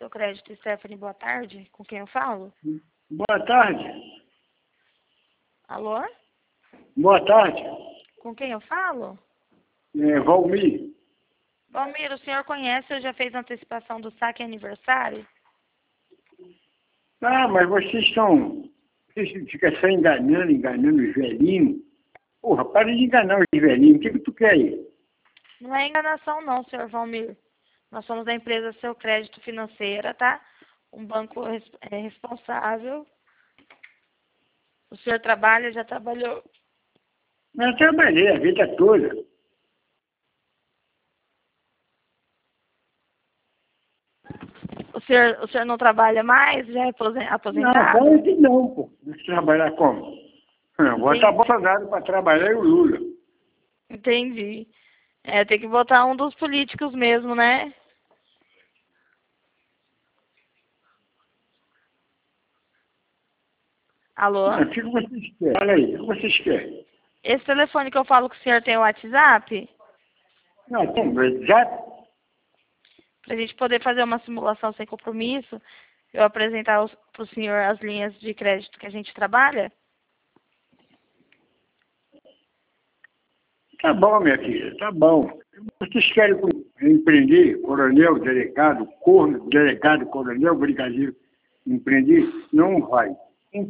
Seu Crédito, Stephanie, boa tarde. Com quem eu falo? Boa tarde. Alô? Boa tarde. Com quem eu falo? Valmir. Valmir, o senhor conhece ou já fez antecipação do saque aniversário? Ah, mas vocês ficam só enganando os velhinhos. Porra, para de enganar os velhinhos. O que tu quer aí? Não é enganação não, senhor Valmir. Nós somos da empresa Seu Crédito Financeira, tá? Um banco responsável. O senhor trabalha, já trabalhou? Eu trabalhei a vida toda. O senhor não trabalha mais? Já é Não, aposentado? claro que não, pô. Mas trabalhar como? Botar Bolsonaro para trabalhar e o Lula. Entendi. Tem que botar um dos políticos mesmo, né? Alô? O que vocês querem? Fala aí, o que vocês querem? Esse telefone que eu falo com o senhor tem o WhatsApp? Não, já. Para a gente poder fazer uma simulação sem compromisso, eu apresentar para o senhor as linhas de crédito que a gente trabalha? Tá bom, minha filha, tá bom. Vocês querem empreender, coronel, delegado, corno, delegado, coronel, brigadeiro, empreender? Não vai.